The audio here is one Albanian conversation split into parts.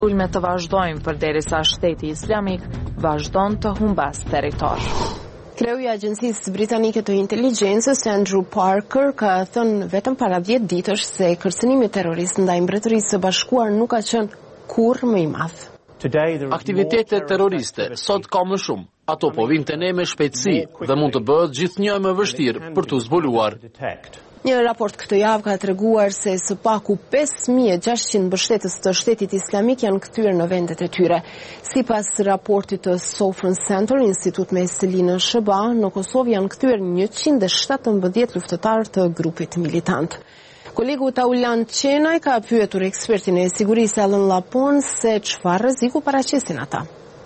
Sulmet të vazhdojnë përderisa Shteti Islamik vazhdon të humbas territor. Kreu I Agjencisë Britanike të Inteligjencës Andrew Parker ka thënë vetëm para 10 ditësh se kërcënimi terrorist ndaj Mbretërisë së Bashkuar nuk ka qenë kurrë më I madh. Aktivitetet terroriste sot ka më shumë. Ato po vinë te ne me shpejtësi dhe mund të bëhet gjithnjë më vështirë për t'u zbuluar. Një raport këtë javë ka treguar se së paku 5600 mbështetës të Shtetit Islamik janë kthyer në vendet e tyre. Sipas raportit të Southern Center, Institut me Selinë SBA, në Kosovë janë kthyer 117 luftëtarë të grupit militant. Kolegu Taulan Qenaj ka pyetur ekspertin e sigurisë Alan Lapon se çfarë rreziku paraqesin ata.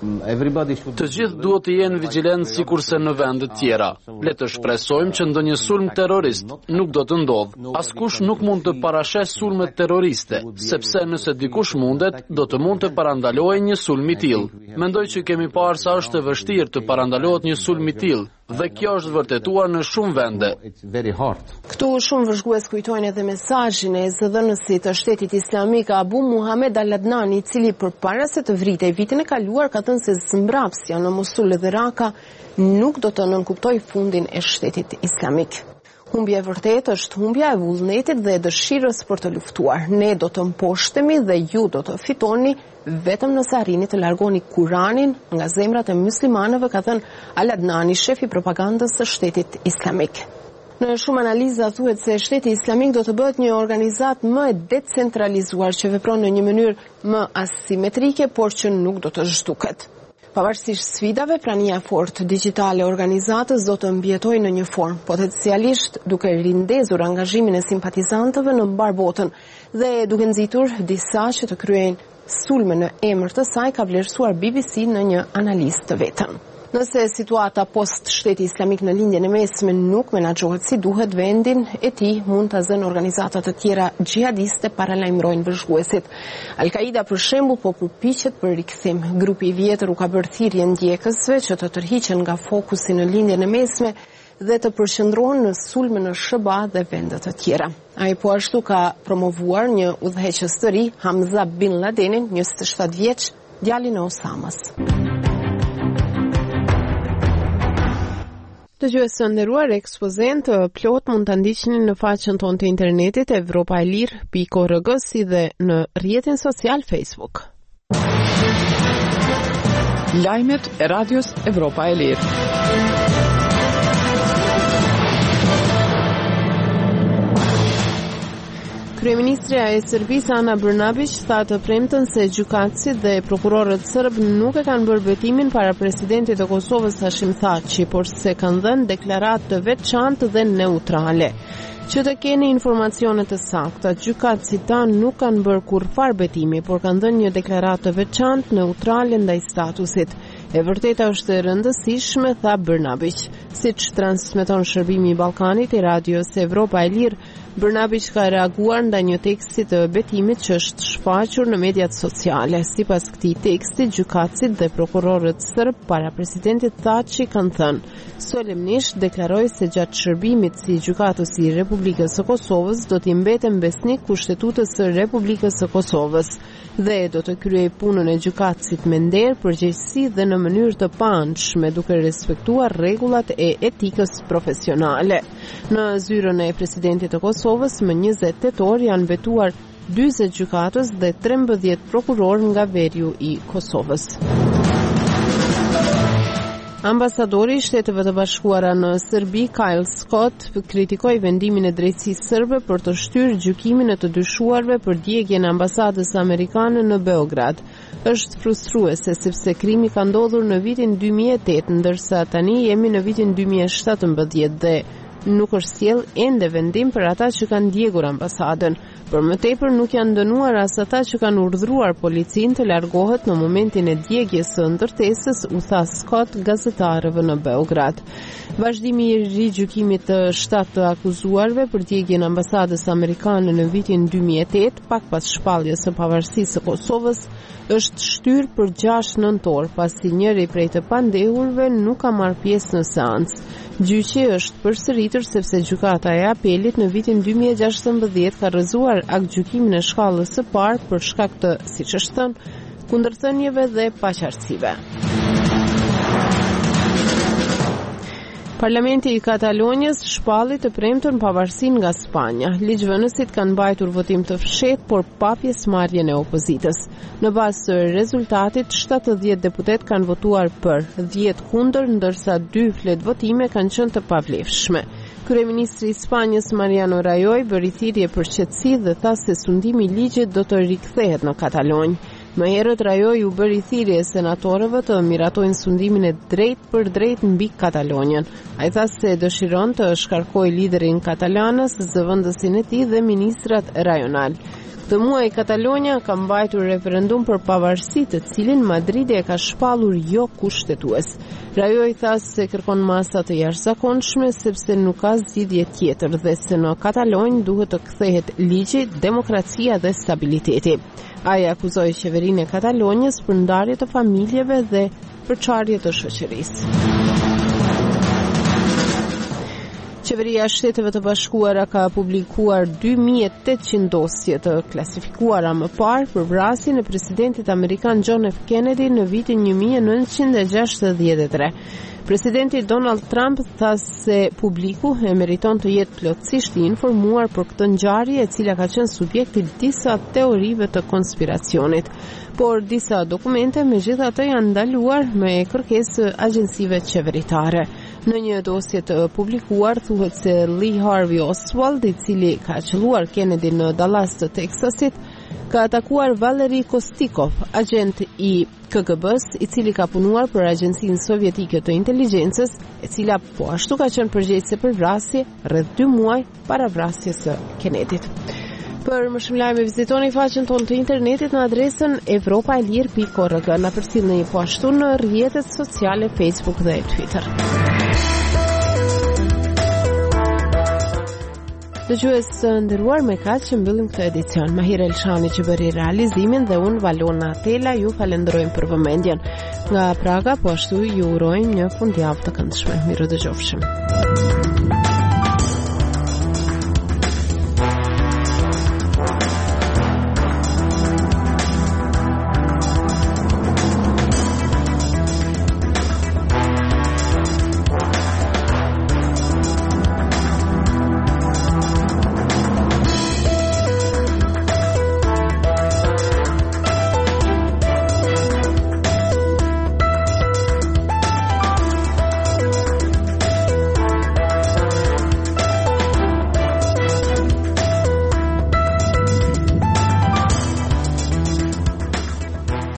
Të gjithë duhet të jenë vigjilentë sikurse në vende të tjera. Le të shpresojmë që ndonjë sulm terrorist nuk do të ndodhë. Askush nuk mund të parashes sulme terroriste, sepse nëse dikush mundet, do të mund të parandalojë një sulm I tillë. Mendoj që kemi parë sa është e vështirë të parandalohet një sulm I tillë, dhe kjo është vërtetuar në shumë vende. Këtu shumë vëzhgues kujtojnë edhe mesazhin e zëdhënësit të Shtetit Islamik Abu Muhammad al-Adnani, I cili përpara se të vritej vitin e kaluar ka thënë se zmbrapsja në Mosul dhe Raka nuk do të nënkuptoj fundin e Shtetit Islamik. Humbja e vërtetë është humbja e vullnetit dhe dëshirës për të luftuar. Ne do të mposhtemi dhe ju do të fitoni vetëm nëse arrini të largoni Kuranin nga zemrat e muslimanëve, ka thënë Al-Adnani, shefi propagandës së Shtetit Islamik. Në shumë analiza thuhet se Shteti Islamik do të bëhet një organizatë më e decentralizuar që vepron në një mënyrë më asimetrike, por që nuk do të zhduket. Pavarësisht sfidave, prania fortë digjitale e organizatës do të mbjetojë në një formë, potencialisht duke rindezur angazhimin e simpatizantëve në mbar botën dhe duke nxitur disa që të kryejnë sulme në emër të saj, ka vlerësuar BBC në një analizë të vetëm. Nëse situata post Shteti Islamik në lindjen e mesme nuk menaxhohet si duhet, vendin e tij mund ta zënë organizata të tjera xhihadiste, paralajmërojnë vëzhguesit. Al-Qaida për shembull po përpiqet për rikthim. Grupi I vjetër u ka bërë thirrje ndjekësve që të tërhiqen nga fokusi në lindjen e mesme dhe të përqendrohen në sulme në SBA dhe vende të tjera. Ai po ashtu ka promovuar një udhëheqës të ri, Hamza bin Ladenin, 27 vjeç, djalin e Osamës. Dëgjues të nderuar, ekspozen të plot mund ta ndiqni në faqen tonë të internetit evropaelir.org si dhe në rrjetin social Facebook. Lajmet e radios Evropa e Lirë. Kryeministrja e Serbisë Ana Brnabić tha të premten se gjykatësit dhe prokurorët serb nuk e kanë bërë betimin para presidentit të Kosovës Hashim Thaçi, por se kanë dhënë deklaratë të veçantë dhe neutrale. Që të keni informacione të sakta, gjykatësit tanë nuk kanë bërë kurrfarë betimi, por kanë dhënë një deklaratë të veçantë neutrale ndaj statusit. E vërteta është e rëndësishme, tha Brnabić. Siç transmeton Shërbimi I Ballkanit I radios Evropa e Lirë, Brnabić ka reaguar ndaj një teksti të betimit që është shfaqur në mediat sociale. Sipas këtij teksti, gjykatësit dhe prokurorët serb para presidentit Thaçi kanë thënë: "Solemnisht deklaroj se gjatë shërbimit si gjykatës I Republikës së Kosovës do t'i mbetem besnik Kushtetutës së Republikës së Kosovës dhe do të kryej punën e gjykatësit me nder, përgjegjësi dhe në mënyrë të paanshme, duke respektuar rregullat e etikës profesionale." Në zyrën e presidentit të Kosovës më 20 tetor janë betuar 40 gjykatës dhe 13 prokuror nga veriu I Kosovës. Ambasadori I Shteteve të Bashkuara në Serbi, Kyle Scott, kritikoi vendimin e drejtësisë serbe për të shtyrë gjykimin e të dyshuarve për djegjen e ambasadës amerikane në Beograd. Është frustruese sepse krimi ka ndodhur në vitin 2008, ndërsa tani jemi në vitin 2017 dhe nuk është sjell ende vendim për ata që kanë djegur ambasadën. Për më tepër nuk janë dënuar as ata që kanë urdhëruar policinë të largohet në momentin e djegjes së ndërtesës, u tha Scott gazetarëve në Beograd. Vazhdimi I rigjykimit të 7 të akuzuarve për djegjen e ambasadës amerikane në vitin 2008, pak pas shpalljes së pavarësisë së Kosovës, është shtyrë për 6 nëntor, pasi njëri prej të pandehurve nuk ka marrë pjesë në seancë. Gjyqi është përsëritur sepse gjykata e apelit në vitin 2016 ka rrëzuar aktgjykimin e shkallës së parë për shkak të, siç është thënë, kundërthënieve dhe paqartësive. Parlamenti i Katalonjës shpalli të premten pavarësinë nga Spanja. Ligjvënësit kanë mbajtur votim të fshehtë, por pa pjesëmarrjen e opozitës. Në bazë të rezultatit, 70 deputet kanë votuar për, 10 kundër, ndërsa 2 fletë votime kanë qenë të pavlefshme. Kryeministri i Spanjës Mariano Rajoy bëri thirrje për qetësi dhe tha se sundimi i ligjit do të rikthehet në Katalonjë. Më herët Rajoy u bëri thirrje senatorëve të miratojnë sundimin e drejt për drejt mbi Katalonjën. Ai tha se dëshiron të shkarkojë liderin katalanës, zëvendësin e tij dhe ministrat rajonal. Këtë muaj Katalonja ka mbajtur referendum për pavarësi, të cilin Madridi e ka shpallur jo kushtetues. Rajoy tha se kërkon masa të jashtëzakonshme sepse nuk ka zgjidhje tjetër dhe se në Katalonjë duhet të kthehet ligji, demokracia dhe stabiliteti. Ai akuzoi qeverinë e Katalonjës për ndarje të familjeve dhe përçarje të shoqërisë. Qeveria e Shteteve të Bashkuara ka publikuar 2800 dosje të klasifikuara më parë për vrasjen e presidentit amerikan John F. Kennedy në vitin 1963. Presidenti Donald Trump tha se publiku e meriton të jetë plotësisht i informuar për këtë ngjarje e cila ka qenë subjekti disa teorive të konspiracionit. Por disa dokumente megjithatë janë ndaluar me kërkesë agjencive qeveritare. Në një dosje të publikuar thuhet se Lee Harvey Oswald, i cili ka qelluar Kennedy në Dallas të Teksasit, ka atakuar Valery Kostikov, agent i KGB-s, i cili ka punuar për Agjencinë Sovjetike të Inteligjencës, e cila po ashtu ka qenë përgjegjëse për vrasje rreth 2 muaj para vrasjes së Kennedyt. Për më shumë lajme vizitoni faqen tonë të internetit në adresën europaelir.org. Na përcjellni po ashtu në rrjetet sociale Facebook dhe Twitter. Dëgjues të nderuar, me kaq që mbyllim këtë edicion. Mahir Elshani që bëri realizimin dhe unë Valona Tela ju falenderojmë për vëmendjen. Nga Praga po ashtu ju urojmë një fundjavë të këndshme. Mirë dëgjofshim.